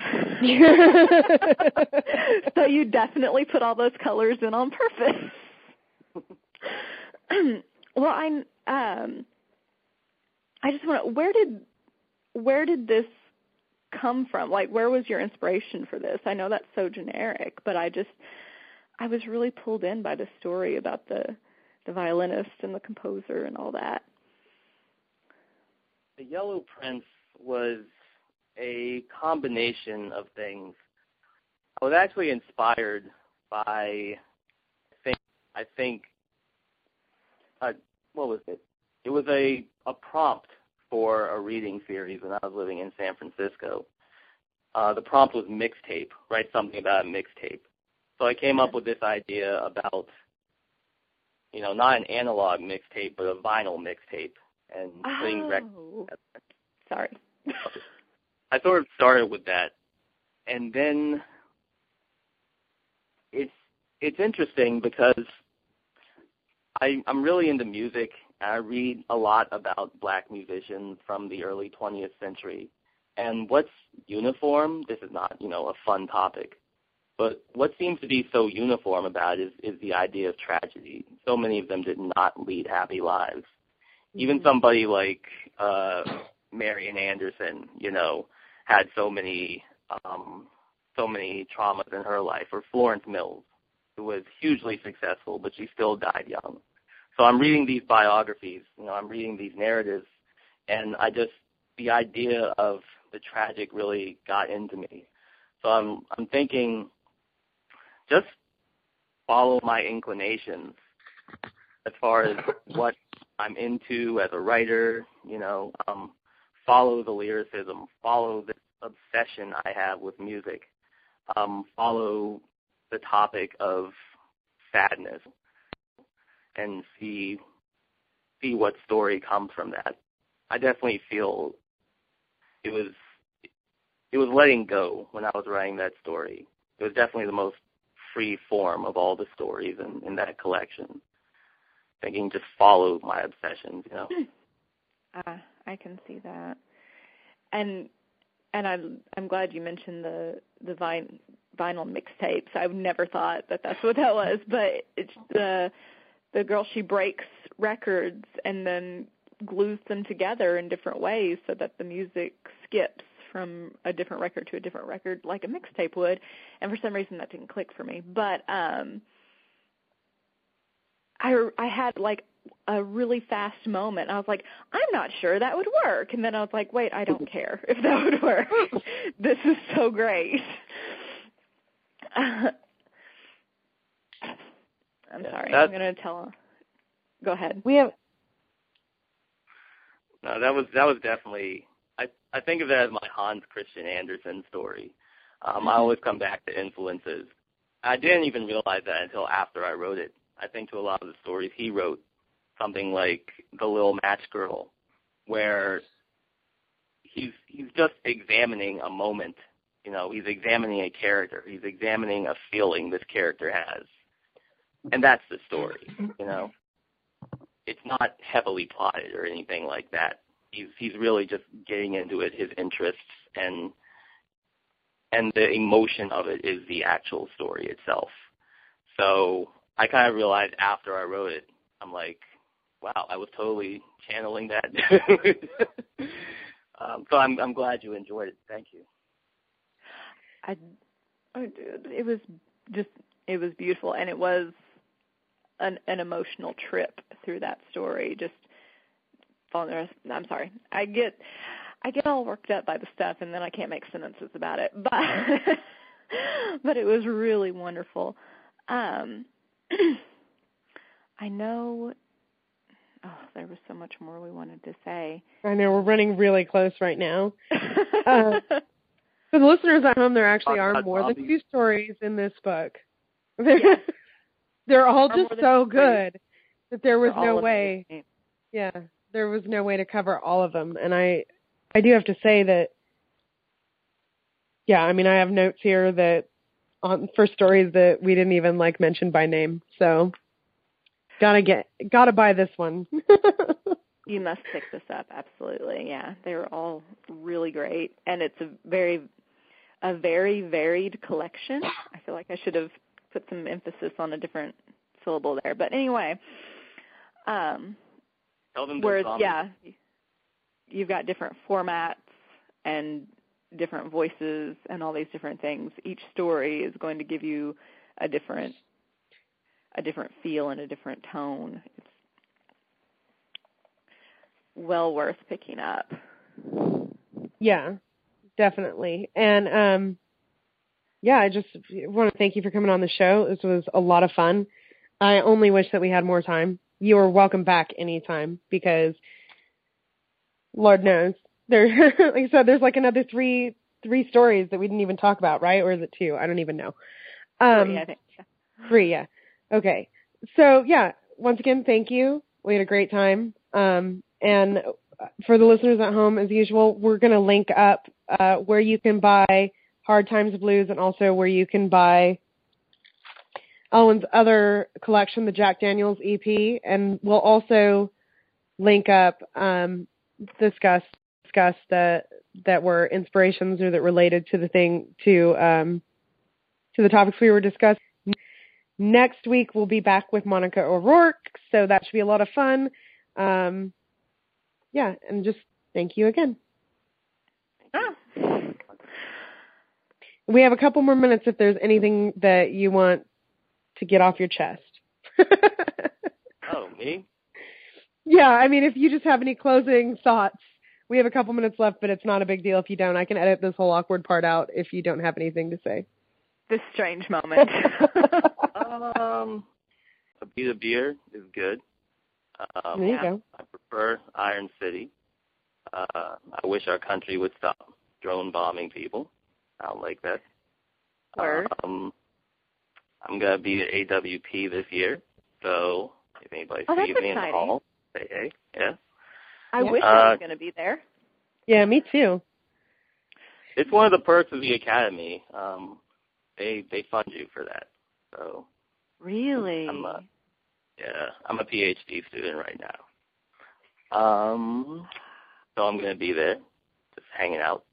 So you definitely put all those colors in on purpose. Well, I'm. Um, I just want to. Where did where did this come from? Like, where was your inspiration for this? I know that's so generic, but I just I was really pulled in by the story about the the violinist and the composer and all that. The Yellow Prince was a combination of things. I was actually inspired by, I think, I think, uh, what was it? It was a, a prompt for a reading series when I was living in San Francisco. Uh, the prompt was mixtape, write something about a mixtape. So I came up with this idea about, you know, not an analog mixtape, but a vinyl mixtape, and putting oh. records. Sorry. I sort of started with that, and then it's it's interesting because I, I'm really into music, and I read a lot about black musicians from the early twentieth century. And what's uniform, this is not, you know, a fun topic, but what seems to be so uniform about it is, is the idea of tragedy. So many of them did not lead happy lives. Mm-hmm. Even somebody like uh, Marian Anderson, you know, had so many um, so many traumas in her life, or Florence Mills, who was hugely successful, but she still died young. So I'm reading these biographies, you know, I'm reading these narratives, and I just, the idea of the tragic really got into me. So I'm I'm thinking, just follow my inclinations as far as what I'm into as a writer. You know, um, follow the lyricism, follow the obsession I have with music, um, follow the topic of sadness, and see see what story comes from that. I definitely feel it was it was letting go when I was writing that story. It was definitely the most free form of all the stories in, in that collection. Thinking just follow my obsessions, you know. Uh, I can see that, and and I'm I'm glad you mentioned the the vine, vinyl mixtapes. I've never thought that that's what that was, but it's the the girl, she breaks records and then glues them together in different ways so that the music skips from a different record to a different record like a mixtape would, and for some reason that didn't click for me. But um, I, I had like a really fast moment. I was like, I'm not sure that would work. And then I was like, wait, I don't care if that would work. This is so great. Uh, I'm yeah, sorry. that, I'm going to tell. Go ahead. We have. No, that was that was definitely. I I think of that as my Hans Christian Andersen story. Um, I always come back to influences. I didn't even realize that until after I wrote it. I think to a lot of the stories he wrote, something like The Little Match Girl, where he's he's just examining a moment. You know, he's examining a character. He's examining a feeling this character has. And that's the story, you know. It's not heavily plotted or anything like that. He's he's really just getting into it, his interests, and and the emotion of it is the actual story itself. So I kind of realized after I wrote it, I'm like, wow, I was totally channeling that. um, so I'm I'm glad you enjoyed it. Thank you. I, I did. It was just, it was beautiful, and it was an, an emotional trip through that story. Just following the rest. I'm sorry. I get, I get all worked up by the stuff, and then I can't make sentences about it. But, but it was really wonderful. Um, I know. Oh, there was so much more we wanted to say. I know we're running really close right now. uh, For the listeners at home, there actually are more than two stories in this book. They're, yes. they're all just so good that there was They're no way. Amazing. Yeah, there was no way to cover all of them. And I, I do have to say that, yeah, I mean, I have notes here that on for stories that we didn't even like mention by name. So, gotta get, gotta buy this one. You must pick this up, absolutely. Yeah, they were all really great, and it's a very, a very varied collection. I feel like I should have put some emphasis on a different syllable there, but anyway. Um, Tell them whereas, yeah, you've got different formats and different voices and all these different things. Each story is going to give you a different, a different feel and a different tone. It's well worth picking up. Yeah, definitely. And, um, yeah, I just want to thank you for coming on the show. This was a lot of fun. I only wish that we had more time. You are welcome back anytime because, Lord knows, there, like I said, there's like another three three stories that we didn't even talk about, right? Or is it two? I don't even know. Um, three, I think. Yeah. Three, yeah. Okay. So, yeah, once again, thank you. We had a great time. Um, and for the listeners at home, as usual, we're going to link up uh, where you can buy Hard Times Blues and also where you can buy Elwyn's other collection, the Jack Daniels E P. And we'll also link up, um, discuss, discuss that, that were inspirations or that related to the thing, to, um, to the topics we were discussing. Next week, we'll be back with Monica O'Rourke, so that should be a lot of fun. Um, yeah, and just thank you again. Ah. We have a couple more minutes if there's anything that you want to get off your chest. Oh, me? Yeah, I mean, if you just have any closing thoughts, we have a couple minutes left, but it's not a big deal if you don't. I can edit this whole awkward part out if you don't have anything to say. This strange moment. um, a beat of beer is good. Um, there you yeah, go. I prefer Iron City. Uh, I wish our country would stop drone bombing people. I don't like that. Word. Um, I'm going to be at A W P this year, so if anybody Oh, sees that's me in the exciting. hall, say hey. Yeah. I Yeah. wish Uh, I was going to be there. Yeah, me too. It's one of the perks of the academy. Um, they they fund you for that. So Really? I'm a, yeah, I'm a PhD student right now. Um, so I'm going to be there, just hanging out.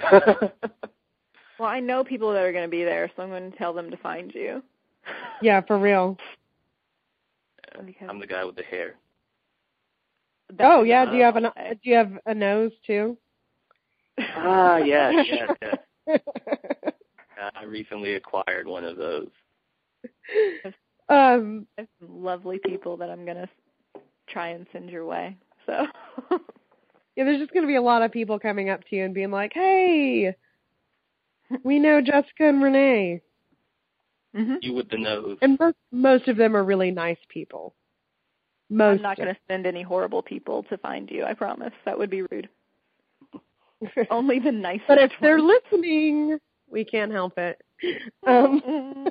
Well, I know people that are going to be there, so I'm going to tell them to find you. Yeah, for real. Yeah, Because- I'm the guy with the hair. Oh, yeah. Do you have an Okay. Do you have a nose too? Ah, yes, yes, yes. Uh, I recently acquired one of those. um. I have some lovely people that I'm going to try and send your way. So. Yeah, there's just going to be a lot of people coming up to you and being like, "Hey, we know Jessica and Renee," Mm-hmm. You with the nose. and most most of them are really nice people. Most. I'm not going to send any horrible people to find you, I promise. That would be rude. Only the nicest But if they're ones. listening, we can't help it. Um, Mm.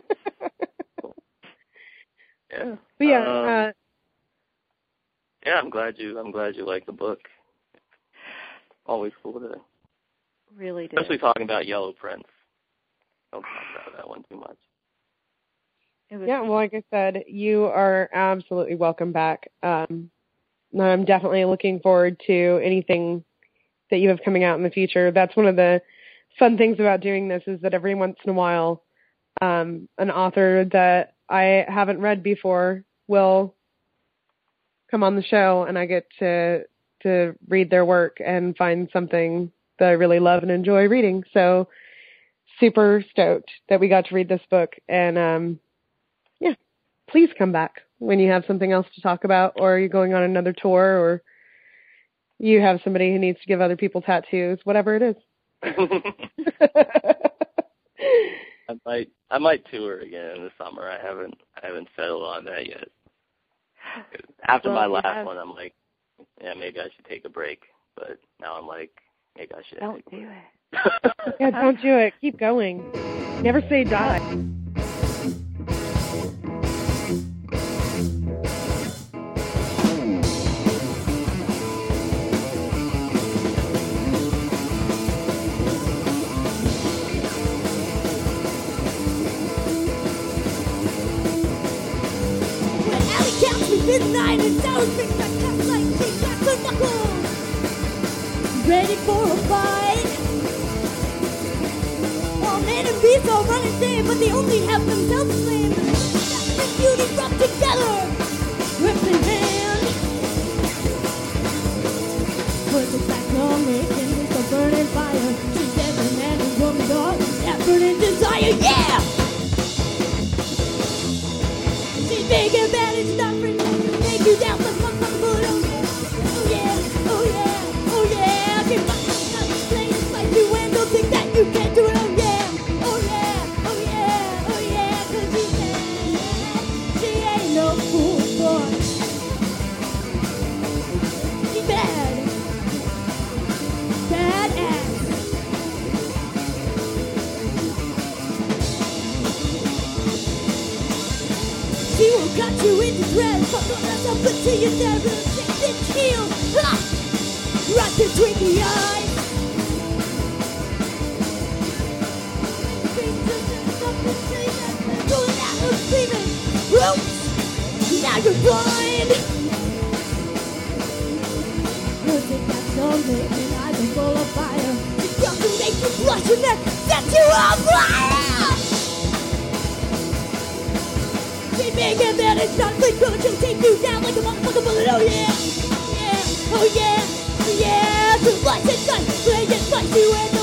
Yeah. but yeah, Um, uh, yeah, I'm glad you. I'm glad you like the book. Always cool to, Really did. especially talking about Yellow Prince. Don't talk about that one too much. It was yeah. Well, like I said, you are absolutely welcome back. Um, I'm definitely looking forward to anything that you have coming out in the future. That's one of the fun things about doing this is that every once in a while, um, an author that I haven't read before will come on the show, and I get to to read their work and find something that I really love and enjoy reading. So super stoked that we got to read this book. And um, yeah, please come back when you have something else to talk about, or you're going on another tour, or you have somebody who needs to give other people tattoos, whatever it is. I might. I might tour again in the summer. I haven't. I haven't settled on that yet. After Well, my you last have- one, I'm like, yeah, maybe I should take a break. But now I'm like, maybe I should. Don't take a do break. it. Yeah, don't do it. Keep going. Never say die. When alley counts me midnight and down big fat cats like big cats and knuckles, ready for a fight. All men and beasts all run and day, but they only have themselves to blame. Death and beauty rub together, whip in hand. Put the black long making with a burning fire. She's every man and woman dog, effort and desire, yeah! She's big and bad, it's not for nothing. Take you down the front of the boot, oh yeah, oh yeah, oh yeah, oh yeah. She might not play it like you and don't think that you can do it, oh yeah, oh yeah, oh yeah, oh yeah, 'cause she's bad. She ain't no fool, boy. She's bad, badass. She will cut you into shreds, fuck the rest up until you're dead with a six-inch heel, ha! Right between the eyes. Things are just up and say that they're going out of screaming. Oops! Now you're blind. Look at that song making eyes are full of fire. It's got to make you blush and then set you on fire. She's big and bad, it's not so good. She'll take you down like a motherfucking bullet. Oh yeah, oh yeah, oh yeah, oh yeah. To slice and cut, play and slice you and